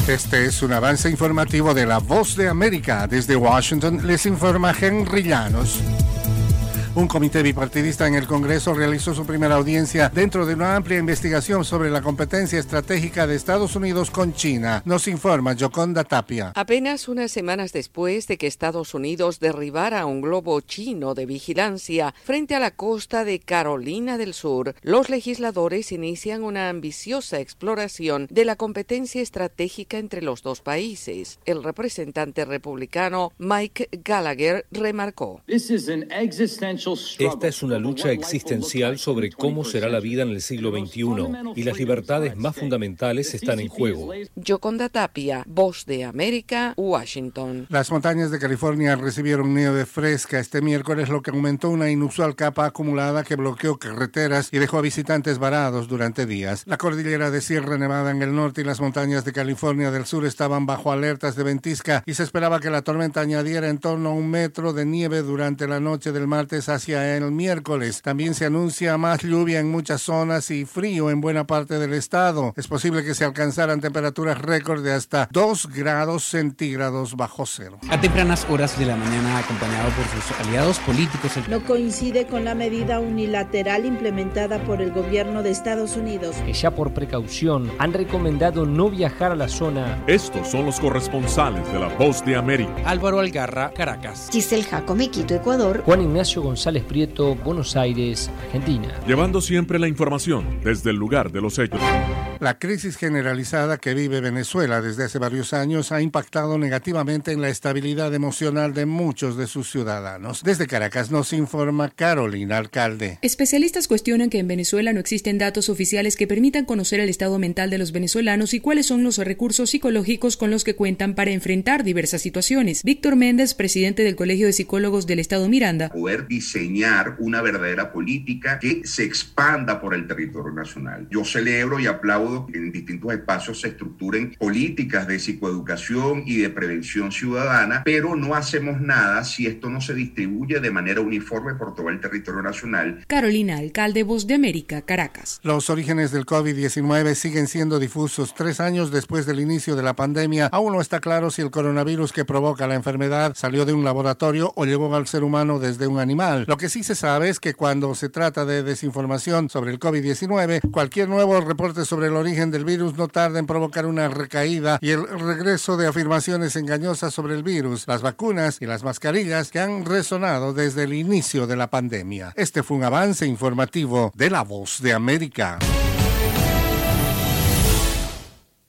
Este es un avance informativo de La Voz de América. Desde Washington les informa Henry Llanos. Un comité bipartidista en el Congreso realizó su primera audiencia dentro de una amplia investigación sobre la competencia estratégica de Estados Unidos con China. Nos informa Yoconda Tapia. Apenas unas semanas después de que Estados Unidos derribara un globo chino de vigilancia frente a la costa de Carolina del Sur, los legisladores inician una ambiciosa exploración de la competencia estratégica entre los dos países. El representante republicano Mike Gallagher remarcó: Esta es una lucha existencial sobre cómo será la vida en el siglo XXI y las libertades más fundamentales están en juego. Yoconda Tapia, Voz de América, Washington. Las montañas de California recibieron nieve fresca este miércoles, lo que aumentó una inusual capa acumulada que bloqueó carreteras y dejó a visitantes varados durante días. La cordillera de Sierra Nevada en el norte y las montañas de California del sur estaban bajo alertas de ventisca y se esperaba que la tormenta añadiera en torno a 1 metro de nieve durante la noche del martes hacia el miércoles. También se anuncia más lluvia en muchas zonas y frío en buena parte del estado. Es posible que se alcanzaran temperaturas récord de hasta 2 grados centígrados bajo cero. A tempranas horas de la mañana, acompañado por sus aliados políticos. No coincide con la medida unilateral implementada por el gobierno de Estados Unidos, que ya por precaución han recomendado no viajar a la zona. Estos son los corresponsales de La Voz de América. Álvaro Algarra, Caracas. Giselle Jacome, Quito, Ecuador. Juan Ignacio González Prieto, Buenos Aires, Argentina. Llevando siempre la información desde el lugar de los hechos. La crisis generalizada que vive Venezuela desde hace varios años ha impactado negativamente en la estabilidad emocional de muchos de sus ciudadanos. Desde Caracas nos informa Carolina Alcalde. Especialistas cuestionan que en Venezuela no existen datos oficiales que permitan conocer el estado mental de los venezolanos y cuáles son los recursos psicológicos con los que cuentan para enfrentar diversas situaciones. Víctor Méndez, presidente del Colegio de Psicólogos del Estado Miranda. Poder diseñar una verdadera política que se expanda por el territorio nacional. Yo celebro y aplaudo que en distintos espacios se estructuren políticas de psicoeducación y de prevención ciudadana, pero no hacemos nada si esto no se distribuye de manera uniforme por todo el territorio nacional. Carolina Alcalde, Voz de América, Caracas. Los orígenes del COVID-19 siguen siendo difusos. 3 años después del inicio de la pandemia, aún no está claro si el coronavirus que provoca la enfermedad salió de un laboratorio o llegó al ser humano desde un animal. Lo que sí se sabe es que cuando se trata de desinformación sobre el COVID-19, cualquier nuevo reporte sobre el origen del virus no tarda en provocar una recaída y el regreso de afirmaciones engañosas sobre el virus, las vacunas y las mascarillas que han resonado desde el inicio de la pandemia. Este fue un avance informativo de La Voz de América.